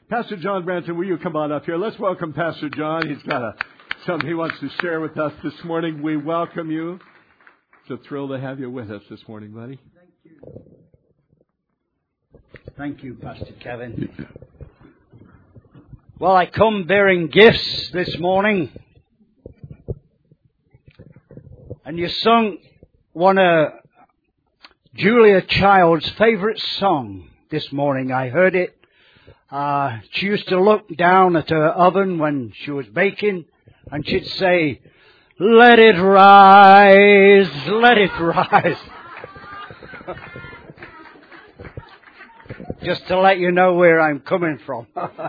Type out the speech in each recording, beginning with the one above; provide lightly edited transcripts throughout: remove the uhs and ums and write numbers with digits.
Pastor John Branton, will you come on up here? Let's welcome Pastor John. He's got something he wants to share with us this morning. We welcome you. It's a thrill to have you with us this morning, buddy. Thank you. Thank you, Pastor Kevin. Well, I come bearing gifts this morning. And you sung one of Julia Child's favourite song this morning. I heard it. She used to look down at her oven when she was baking, and she'd say, "Let it rise, let it rise." Just to let you know where I'm coming from.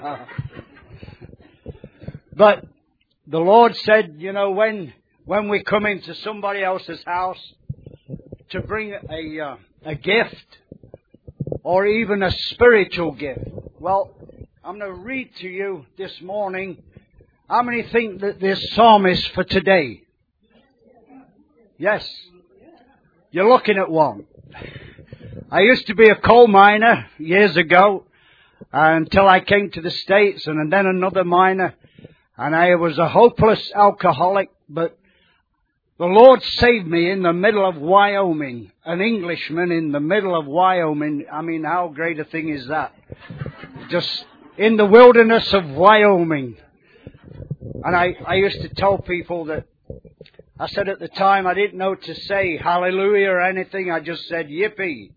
But the Lord said, you know, when we come into somebody else's house to bring a gift or even a spiritual gift. Well, I'm going to read to you this morning. How many think that this psalm is for today? Yes. You're looking at one. I used to be a coal miner years ago until I came to the States, and then another miner. And I was a hopeless alcoholic, but the Lord saved me in the middle of Wyoming. An Englishman in the middle of Wyoming. I mean, how great a thing is that? Just in the wilderness of Wyoming. And I used to tell people that, I said at the time I didn't know to say hallelujah or anything. I just said yippee.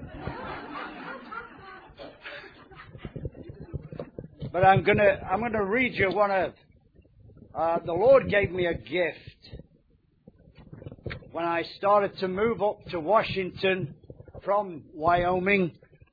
But I'm gonna read you one of, the Lord gave me a gift. When I started to move up to Washington from Wyoming,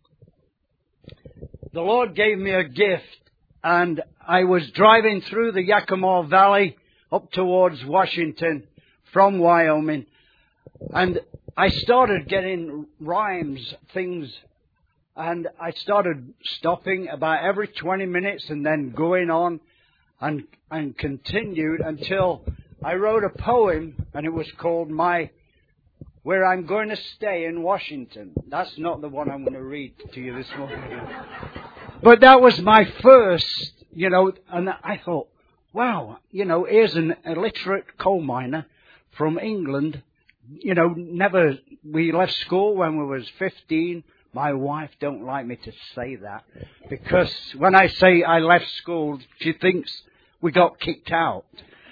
the Lord gave me a gift, and I was driving through the Yakima Valley up towards Washington from Wyoming, and I started getting rhymes, things, and I started stopping about every 20 minutes and then going on and continued until I wrote a poem, and it was called Where I'm Going to Stay in Washington. That's not the one I'm going to read to you this morning. But that was my first, and I thought, wow, here's an illiterate coal miner from England. We left school when we was 15. My wife don't like me to say that, because when I say I left school, she thinks we got kicked out.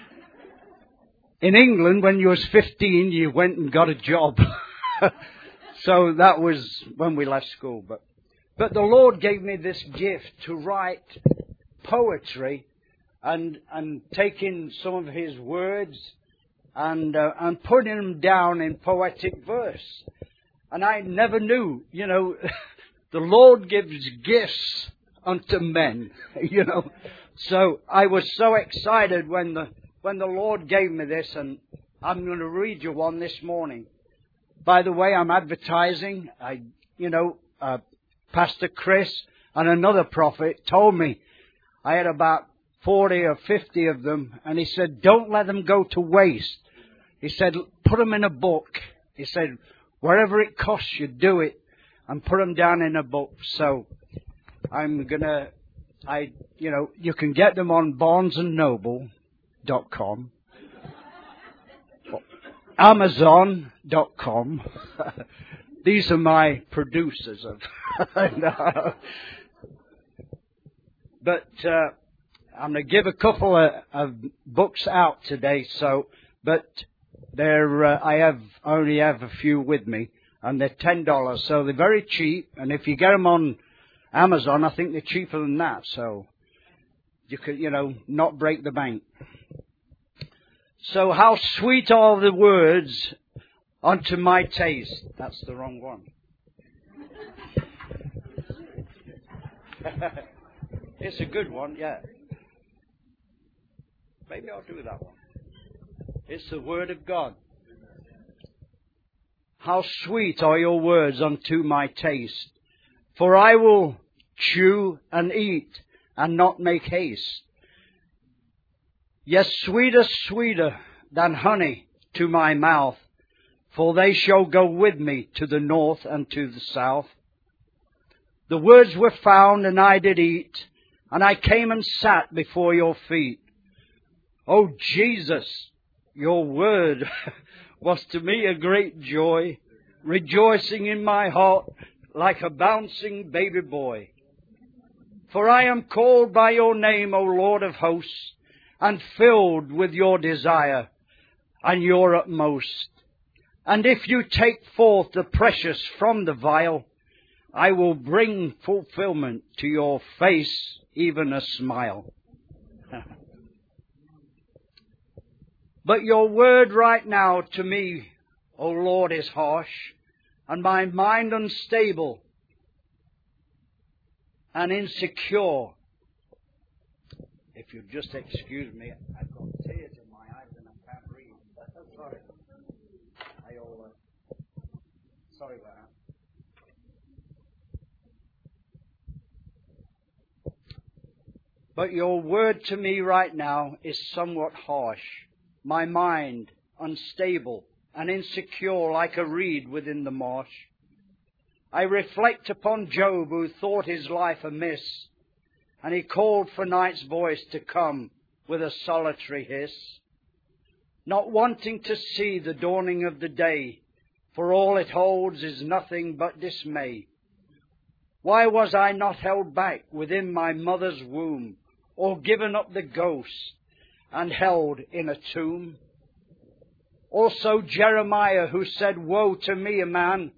In England, when you was 15, you went and got a job. So that was when we left school. But the Lord gave me this gift to write poetry and taking some of His words and putting them down in poetic verse. And I never knew, the Lord gives gifts unto men, So I was so excited when the Lord gave me this, and I'm going to read you one this morning. By the way, I'm advertising. Pastor Chris and another prophet told me I had about 40 or 50 of them, and he said, don't let them go to waste. He said, put them in a book. He said, wherever it costs you, do it, and put them down in a book. So you can get them on BarnesandNoble.com, Amazon.com. These are my producers of. But I'm going to give a couple of books out today. I only have a few with me, and they're $10, so they're very cheap. And if you get them on Amazon, I think they're cheaper than that. So you could, not break the bank. So how sweet are the words unto my taste. That's the wrong one. It's a good one, yeah. Maybe I'll do that one. It's the Word of God. How sweet are your words unto my taste. For I will chew and eat and not make haste. Yes, sweeter, sweeter than honey to my mouth. For they shall go with me to the north and to the south. The words were found, and I did eat, and I came and sat before your feet. Oh, Jesus, your word was to me a great joy, rejoicing in my heart like a bouncing baby boy. For I am called by your name, O Lord of hosts, and filled with your desire and your utmost. And if you take forth the precious from the vile, I will bring fulfillment to your face, even a smile. But your word right now to me, O Lord, is harsh, and my mind unstable and insecure. If you just excuse me, I've got tears in my eyes and I can't read. Sorry. Sorry about that. But your word to me right now is somewhat harsh. My mind unstable and insecure like a reed within the marsh. I reflect upon Job, who thought his life amiss, and he called for night's voice to come with a solitary hiss, not wanting to see the dawning of the day, for all it holds is nothing but dismay. Why was I not held back within my mother's womb, or given up the ghost and held in a tomb? Also Jeremiah, who said, woe to me, a man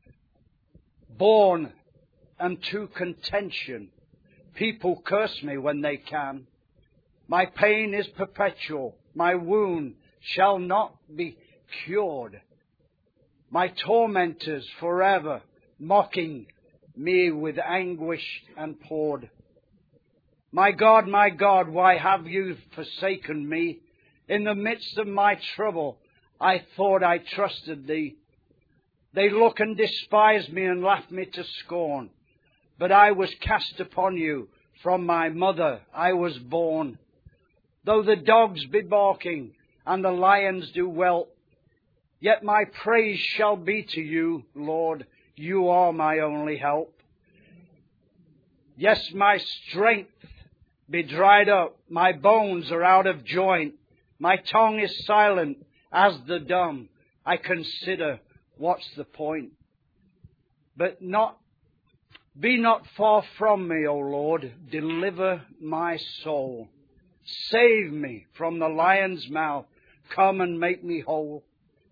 born unto contention. People curse me when they can. My pain is perpetual. My wound shall not be cured. My tormentors forever mocking me with anguish and poured. My God, why have you forsaken me? In the midst of my trouble, I thought I trusted thee. They look and despise me and laugh me to scorn. But I was cast upon you. From my mother I was born. Though the dogs be barking and the lions do whelp, yet my praise shall be to you, Lord. You are my only help. Yes, my strength be dried up. My bones are out of joint. My tongue is silent as the dumb. I consider, what's the point? But be not far from me, O Lord. Deliver my soul. Save me from the lion's mouth. Come and make me whole.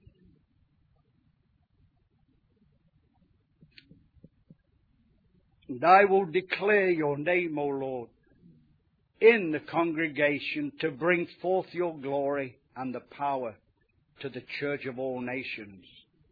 And I will declare your name, O Lord, in the congregation to bring forth your glory and the power to the church of all nations.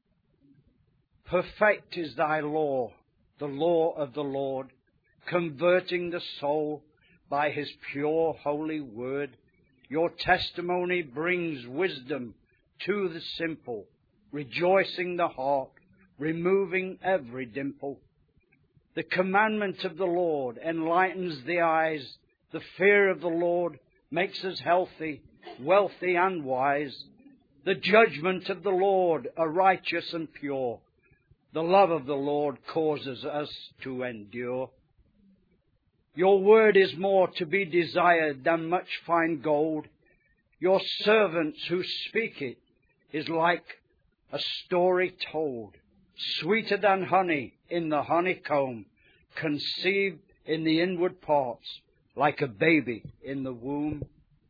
Perfect is thy law, the law of the Lord, converting the soul by his pure holy word. Your testimony brings wisdom to the simple, rejoicing the heart, removing every dimple. The commandment of the Lord enlightens the eyes. The fear of the Lord makes us healthy, wealthy, and wise. The judgment of the Lord are righteous and pure. The love of the Lord causes us to endure. Your word is more to be desired than much fine gold. Your servants who speak it is like a story told, sweeter than honey in the honeycomb, conceived in the inward parts, like a baby in the womb.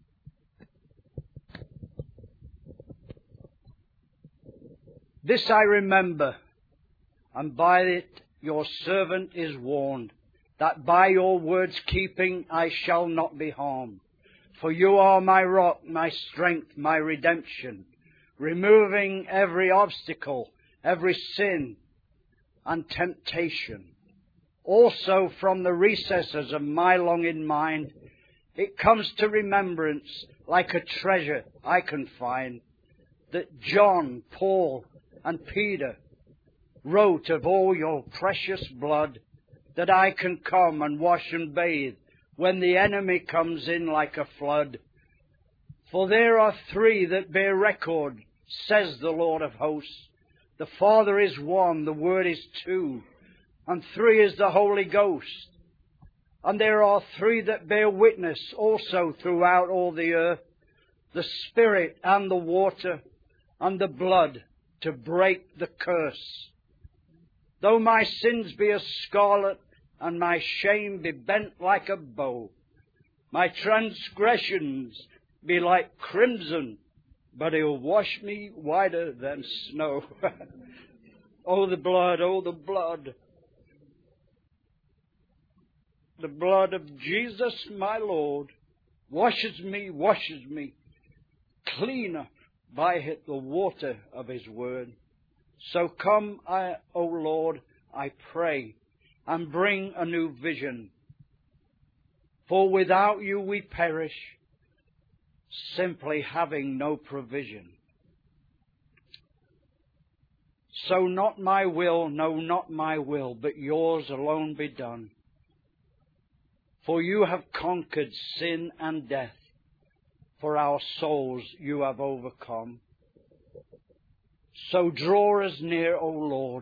This I remember, and by it your servant is warned, that by your word's keeping I shall not be harmed. For you are my rock, my strength, my redemption, removing every obstacle, every sin and temptation. Also from the recesses of my longing mind, it comes to remembrance like a treasure I can find, that John, Paul, and Peter wrote of all your precious blood, that I can come and wash and bathe when the enemy comes in like a flood. For there are three that bear record, says the Lord of hosts. The Father is one, the Word is two, and three is the Holy Ghost. And there are three that bear witness also throughout all the earth, the Spirit and the water and the blood, to break the curse. Though my sins be as scarlet, and my shame be bent like a bow, my transgressions be like crimson, but He'll wash me whiter than snow. Oh, the blood, oh, the blood. The blood of Jesus, my Lord, washes me cleaner by the water of His word. So come, O Lord, I pray, and bring a new vision. For without You we perish, simply having no provision. So not my will, no, not my will, but Yours alone be done. For You have conquered sin and death. For our souls You have overcome. So draw us near, O Lord,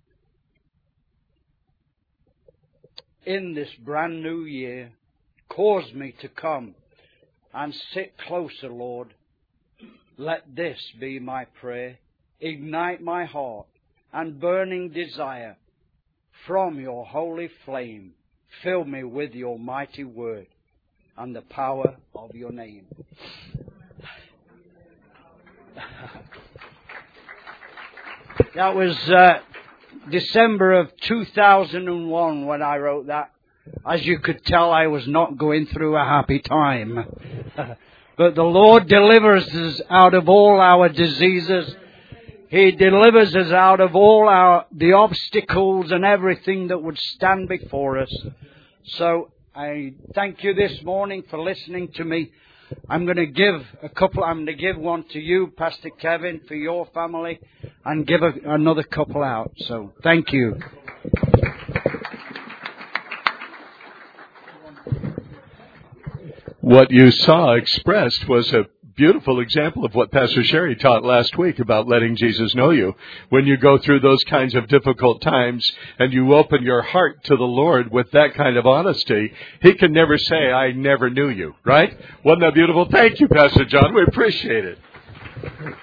in this brand new year. Cause me to come and sit closer, Lord. Let this be my prayer. Ignite my heart and burning desire from Your holy flame. Fill me with Your mighty word and the power of Your name. That was December of 2001 when I wrote that. As you could tell, I was not going through a happy time. But the Lord delivers us out of all our diseases. He delivers us out of all the obstacles and everything that would stand before us. So I thank you this morning for listening to me. I'm going to give one to you, Pastor Kevin, for your family, and give another couple out. So thank you. What you saw expressed was a beautiful example of what Pastor Sherry taught last week about letting Jesus know you. When you go through those kinds of difficult times and you open your heart to the Lord with that kind of honesty, He can never say, I never knew you, right? Wasn't that beautiful? Thank you, Pastor John. We appreciate it.